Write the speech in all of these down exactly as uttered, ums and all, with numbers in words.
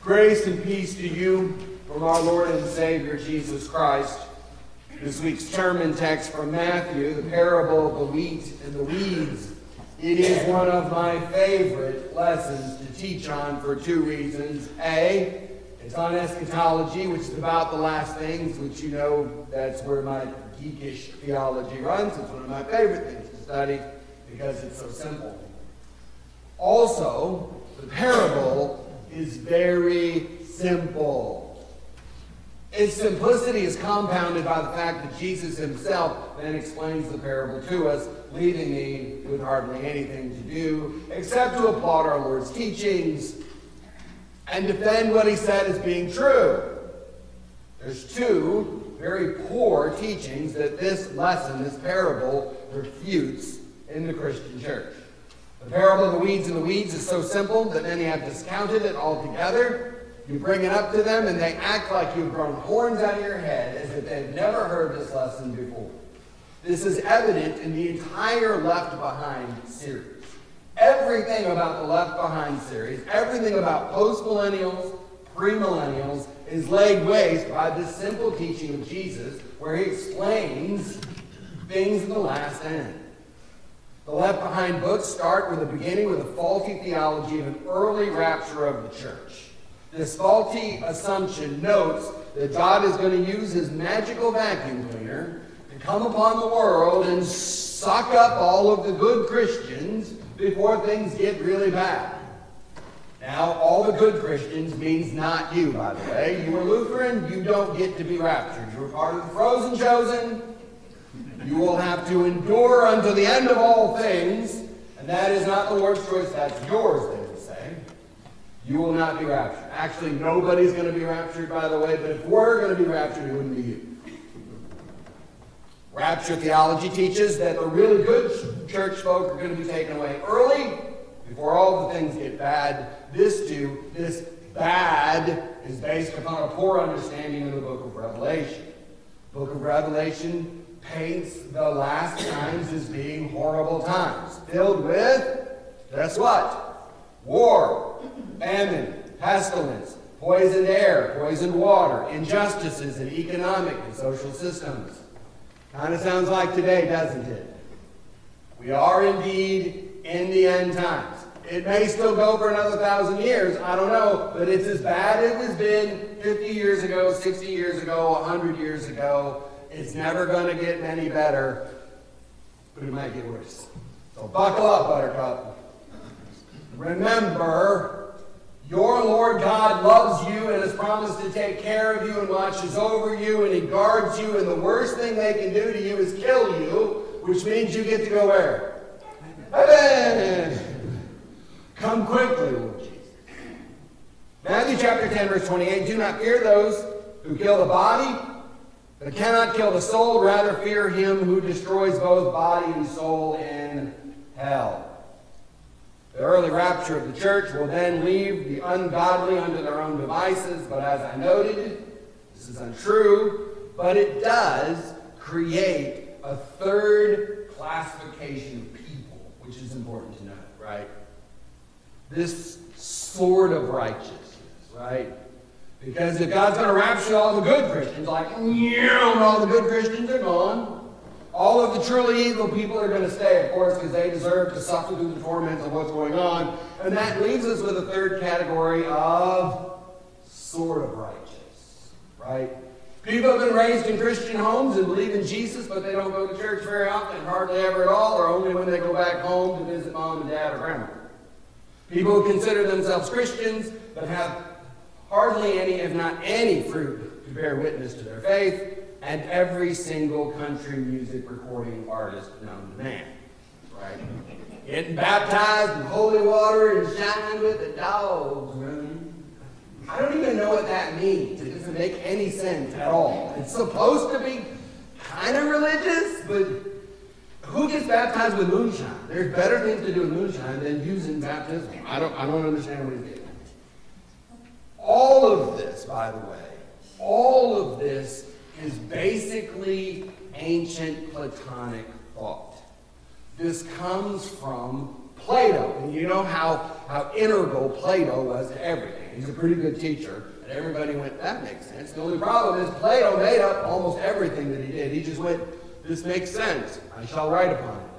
Grace and peace to you from our Lord and Savior, Jesus Christ. This week's sermon text from Matthew, the parable of the wheat and the weeds. It is one of my favorite lessons to teach on for two reasons. A, it's on eschatology, which is about the last things, which you know that's where my geekish theology runs. It's one of my favorite things to study because it's so simple. Also, the parable is very simple. Its simplicity is compounded by the fact that Jesus himself then explains the parable to us, leaving me with hardly anything to do except to applaud our Lord's teachings and defend what he said as being true. There's two very poor teachings that this lesson, this parable, refutes in the Christian church. The parable of the weeds and the weeds is so simple that many have discounted it altogether. You bring it up to them and they act like you've grown horns out of your head as if they've never heard this lesson before. This is evident in the entire Left Behind series. Everything about the Left Behind series, everything about post-millennials, pre-millennials, is laid waste by this simple teaching of Jesus where he explains things in the last end. The Left Behind books start with the beginning with a faulty theology of an early rapture of the church. This faulty assumption notes that God is going to use his magical vacuum cleaner to come upon the world and suck up all of the good Christians before things get really bad. Now, all the good Christians means not you, by the way. You were Lutheran, you don't get to be raptured. You were part of the frozen chosen. You will have to endure unto the end of all things, and that is not the Lord's choice, that's yours, they would say. You will not be raptured. Actually, nobody's going to be raptured, by the way, but if we're going to be raptured, it wouldn't be you. Rapture theology teaches that the really good church folk are going to be taken away early, before all the things get bad. This too, this bad, is based upon a poor understanding of the book of Revelation. The book of Revelation paints the last times as being horrible times, filled with, guess what? War, famine, pestilence, poisoned air, poisoned water, injustices in economic and social systems. Kind of sounds like today, doesn't it? We are indeed in the end times. It may still go for another thousand years, I don't know, but it's as bad as it has been fifty years ago, sixty years ago, one hundred years ago. It's never going to get any better, but it might get worse. So buckle up, Buttercup. Remember, your Lord God loves you and has promised to take care of you and watches over you and he guards you, and the worst thing they can do to you is kill you, which means you get to go where? Heaven! Come quickly, Lord Jesus. Matthew chapter ten, verse twenty-eight, do not fear those who kill the body, but cannot kill the soul, rather fear him who destroys both body and soul in hell. The early rapture of the church will then leave the ungodly unto their own devices, but as I noted, this is untrue, but it does create a third classification of people, which is important to note, right? This sort of righteousness, right? Because if God's going to rapture all the good Christians, like, all the good Christians are gone, all of the truly evil people are going to stay, of course, because they deserve to suffer through the torments of what's going on. And that leaves us with a third category of sort of righteous, right? People have been raised in Christian homes and believe in Jesus, but they don't go to church very often, hardly ever at all, or only when they go back home to visit mom and dad or grandma. People who consider themselves Christians, but have hardly any, if not any, fruit to bear witness to their faith, and every single country music recording artist known to man, right? Getting baptized in holy water and shouting with the dogs running. I don't even know what that means. It doesn't make any sense at all. It's supposed to be kind of religious, but who gets baptized with moonshine? There's better things to do with moonshine than using baptism. I don't, I don't understand what he's getting at. All of this, by the way, all of this is basically ancient Platonic thought. This comes from Plato. And you know how, how integral Plato was to everything. He's a pretty good teacher. And everybody went, that makes sense. The only problem is Plato made up almost everything that he did. He just went, this makes sense. I shall write upon it.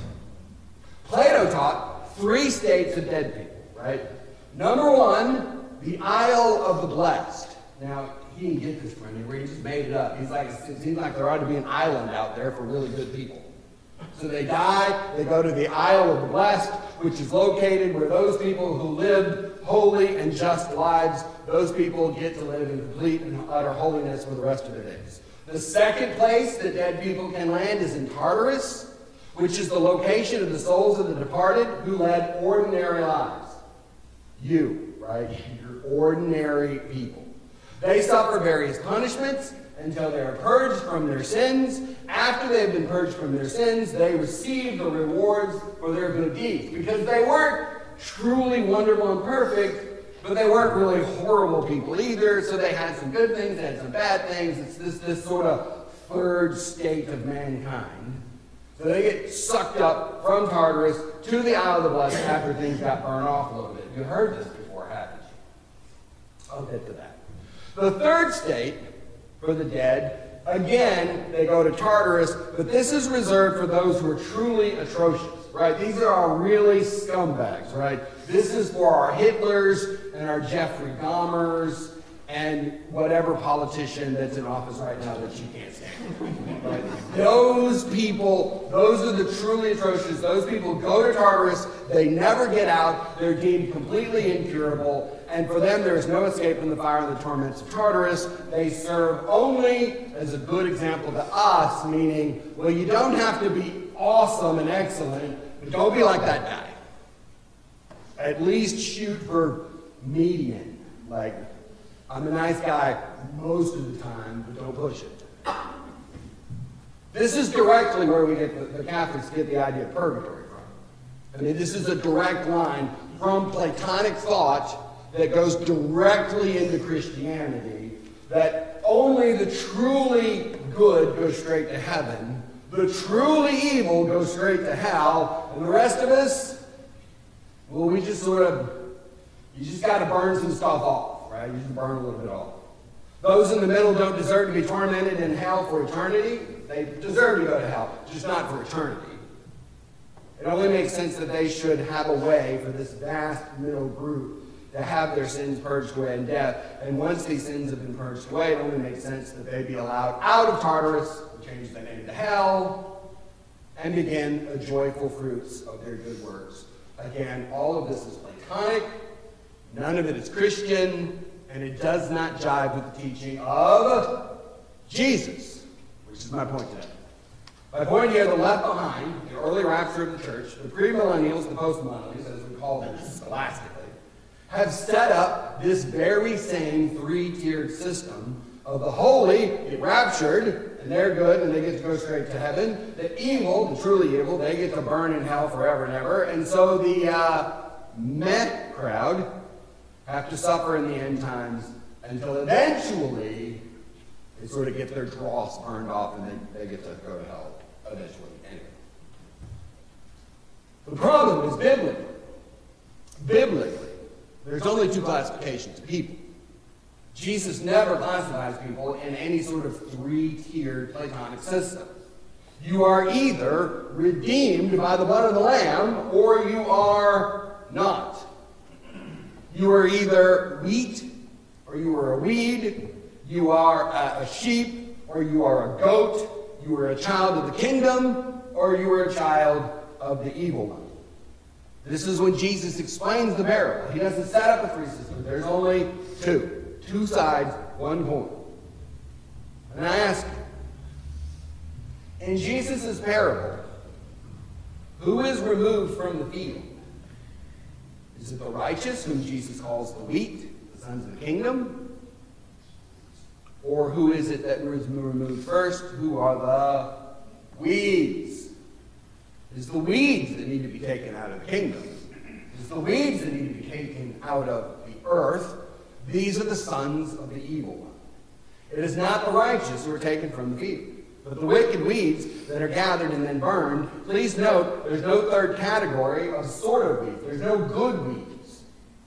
Plato taught three states of dead people, right? Number one, the Isle of the Blessed. Now, he didn't get this from anywhere. He just made it up. He's like, it seems like there ought to be an island out there for really good people. So they die, they go to the Isle of the Blessed, which is located where those people who lived holy and just lives, those people get to live in complete and utter holiness for the rest of their days. The second place that dead people can land is in Tartarus, which is the location of the souls of the departed who led ordinary lives. You, right? You're ordinary people. They suffer various punishments until they are purged from their sins. After they have been purged from their sins, they receive the rewards for their good deeds. Because they weren't truly wonderful and perfect, but they weren't really horrible people either. So they had some good things, they had some bad things. It's this, this sort of third state of mankind. So they get sucked up from Tartarus to the Isle of the Blessed after things got burned off a little bit. You heard this before, haven't you? I'll get to that. The third state for the dead, again, they go to Tartarus, but this is reserved for those who are truly atrocious, right? These are our really scumbags, right? This is for our Hitlers and our Jeffrey Dahmers and whatever politician that's in office right now that you can't stand. Right? Those people, those are the truly atrocious. Those people go to Tartarus, they never get out, they're deemed completely incurable, and for them there is no escape from the fire and the torments of Tartarus. They serve only as a good example to us, meaning, well, you don't have to be awesome and excellent, but don't be like that guy. At least shoot for median, like, I'm a nice guy most of the time, but don't push it. This is directly where we get the, the Catholics get the idea of purgatory from. I mean, this is a direct line from Platonic thought that goes directly into Christianity, that only the truly good go straight to heaven, the truly evil go straight to hell, and the rest of us, well, we just sort of, you just got to burn some stuff off. Right? You just burn a little bit off. Those in the middle don't deserve to be tormented in hell for eternity. They deserve to go to hell, just not for eternity. It only makes sense that they should have a way for this vast middle group to have their sins purged away in death. And once these sins have been purged away, it only makes sense that they be allowed out of Tartarus, change their name to hell, and begin the joyful fruits of their good works. Again, all of this is Platonic. None of it is Christian, and it does not jive with the teaching of Jesus, which is my point today. My point here, the left behind, the early rapture of the church, the premillennials, the postmillennials, as we call them scholastically, have set up this very same three-tiered system of the holy get raptured, and they're good, and they get to go straight to heaven. The evil, the truly evil, they get to burn in hell forever and ever. And so the uh, meh crowd have to suffer in the end times until eventually they sort of get their dross burned off and then they get to go to hell eventually anyway. The problem is biblically. Biblically, there's only two classifications of people. Jesus never classifies people in any sort of three-tiered Platonic system. You are either redeemed by the blood of the Lamb or you are not. You are either wheat, or you are a weed. You are a, a sheep, or you are a goat. You are a child of the kingdom, or you are a child of the evil one. This is when Jesus explains the parable. He doesn't set up a three system. There's only two. Two sides, one coin. And I ask you, in Jesus' parable, who is removed from the field? Is it the righteous, whom Jesus calls the wheat, the sons of the kingdom? Or who is it that was removed first? Who are the weeds? It's the weeds that need to be taken out of the kingdom. It's the weeds that need to be taken out of the earth. These are the sons of the evil one. It is not the righteous who are taken from the field, but the wicked weeds that are gathered and then burned. Please note, there's no third category of sort of weeds. There's no good weeds.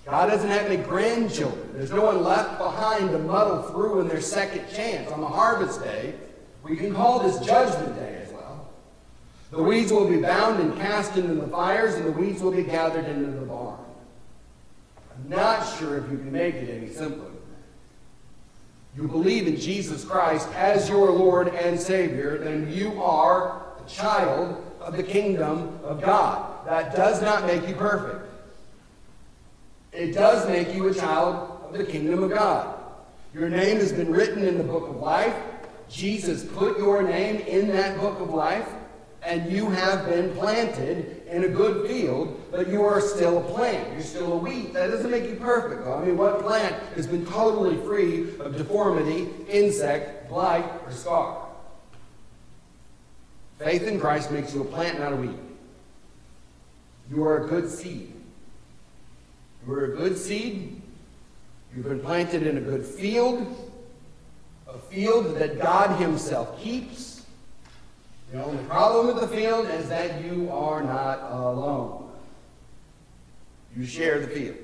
God doesn't have any grandchildren. There's no one left behind to muddle through in their second chance. On the harvest day, we can call this judgment day as well. The weeds will be bound and cast into the fires, and the weeds will be gathered into the barn. I'm not sure if you can make it any simpler than that. You believe in Jesus Christ as your Lord and Savior, then you are a child of the kingdom of God. That does not make you perfect. It does make you a child of the kingdom of God. Your name has been written in the book of life. Jesus put your name in that book of life, and you have been planted in a good field, but you are still a plant. You're still a weed. That doesn't make you perfect, though. I mean, what plant has been totally free of deformity, insect, blight, or scar? Faith in Christ makes you a plant, not a weed. You are a good seed. You are a good seed. You've been planted in a good field, a field that God himself keeps. The only problem with the field is that you are not alone. You share the field.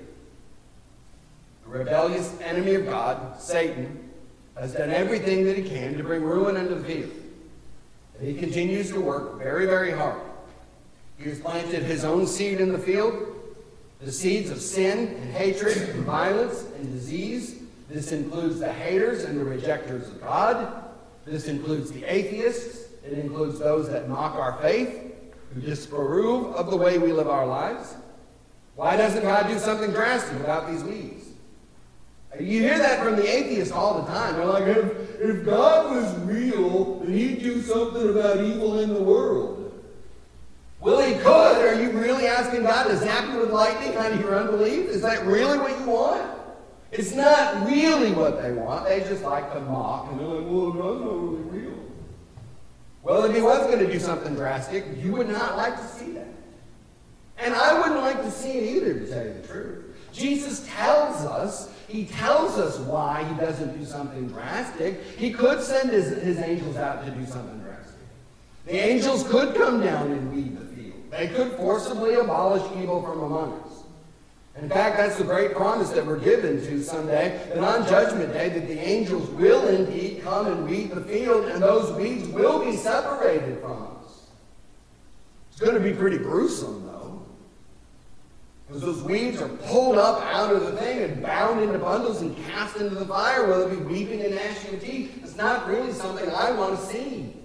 The rebellious enemy of God, Satan, has done everything that he can to bring ruin into the field. And he continues to work very, very hard. He has planted his own seed in the field, the seeds of sin and hatred and violence and disease. This includes the haters and the rejectors of God. This includes the atheists. It includes those that mock our faith, who disapprove of the way we live our lives. Why doesn't God do something drastic about these weeds? You hear that from the atheists all the time. They're like, if, if God was real, then he'd do something about evil in the world. Well, he could. Are you really asking God to zap you with lightning out of your unbelief? Is that really what you want? It's not really what they want. They just like to mock. And they're like, well, God's not really real. Well, if he was going to do something drastic, you would not like to see that. And I wouldn't like to see it either, to tell you the truth. Jesus tells us, he tells us why he doesn't do something drastic. He could send his, his angels out to do something drastic. The angels could come down and weed the field. They could forcibly abolish evil from among us. In fact, that's the great promise that we're given to someday, that on Judgment Day, that the angels will indeed come and weed the field, and those weeds will be separated from us. It's going to be pretty gruesome, though, because those weeds are pulled up out of the thing and bound into bundles and cast into the fire, where they'll be weeping and gnashing of teeth. It's not really something I want to see.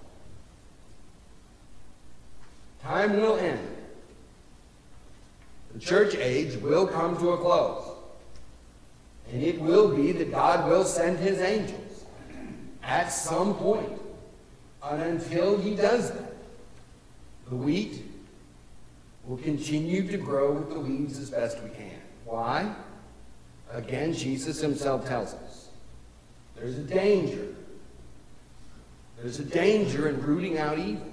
Time will end. The church age will come to a close. And it will be that God will send his angels at some point. And until he does that, the wheat will continue to grow with the weeds as best we can. Why? Again, Jesus himself tells us. There's a danger. There's a danger in rooting out evil.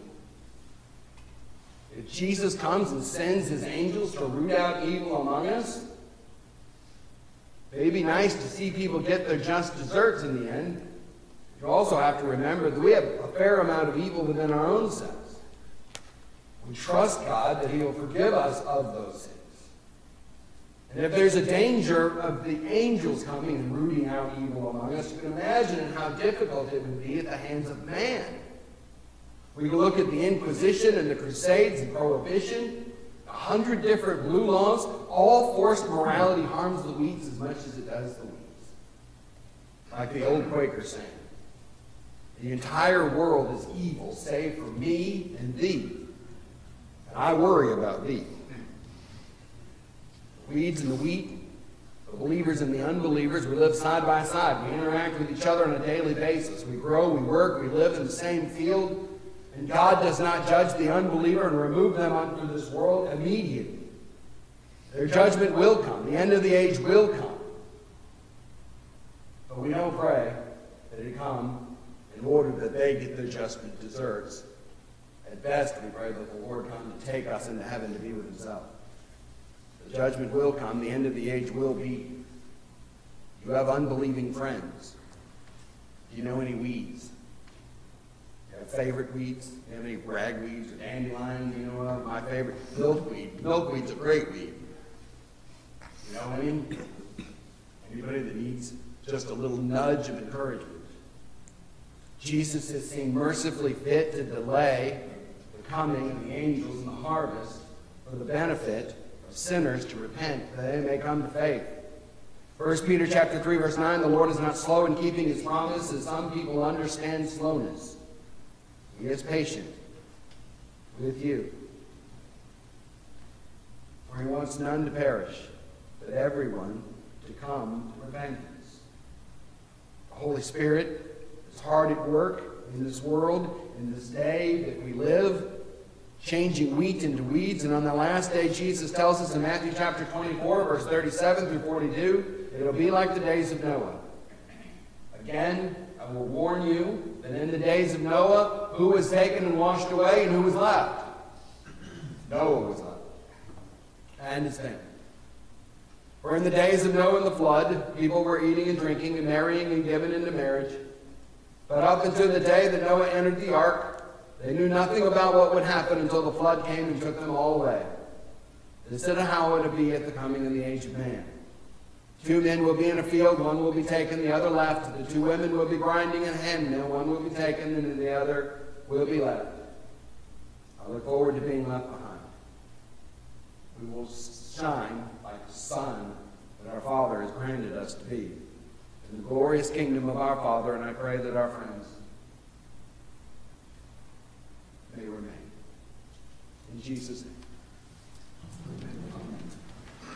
If Jesus comes and sends his angels to root out evil among us, it'd be nice to see people get their just desserts in the end. You also have to remember that we have a fair amount of evil within our own selves. We trust God that he will forgive us of those sins. And if there's a danger of the angels coming and rooting out evil among us, you can imagine how difficult it would be at the hands of man. We can look at the Inquisition and the Crusades and Prohibition, a hundred different blue laws. All forced morality harms the weeds as much as it does the weeds. Like the old Quaker saying, the entire world is evil, save for me and thee. And I worry about thee. The weeds and the wheat, the believers and the unbelievers, we live side by side. We interact with each other on a daily basis. We grow, we work, we live in the same field. And God does not judge the unbeliever and remove them unto this world immediately. Their judgment will come. The end of the age will come. But we don't pray that it come in order that they get their just deserts. At best, we pray that the Lord come to take us into heaven to be with himself. The judgment will come. The end of the age will be. You have unbelieving friends. Do you know any weeds? Favorite weeds? Do you have any ragweeds or dandelions? You know, uh, my favorite, milkweed. Milkweed's a great weed. You know any? Anybody that needs just a little nudge of encouragement? Jesus has seen mercifully fit to delay the coming of the angels in the harvest for the benefit of sinners to repent, that they may come to faith. First Peter chapter three, verse nine, the Lord is not slow in keeping his promise, as some people understand slowness. He is patient with you. For he wants none to perish, but everyone to come to repentance. The Holy Spirit is hard at work in this world, in this day that we live, changing wheat into weeds. And on the last day, Jesus tells us in Matthew chapter twenty-four, verse thirty-seven through forty-two, it'll be like the days of Noah. Again, I will warn you that in the days of Noah, who was taken and washed away and who was left? Noah was left, and his family. For in the days of Noah and the flood, people were eating and drinking and marrying and given into marriage. But up until the day that Noah entered the ark, they knew nothing about what would happen until the flood came and took them all away. This is how it will be at the coming of the age of man. Two men will be in a field, one will be taken, the other left. The two women will be grinding in a handmill, one will be taken and the other will be left. I look forward to being left behind. We will shine like the sun that our Father has granted us to be in the glorious kingdom of our Father, and I pray that our friends may remain. In Jesus' name.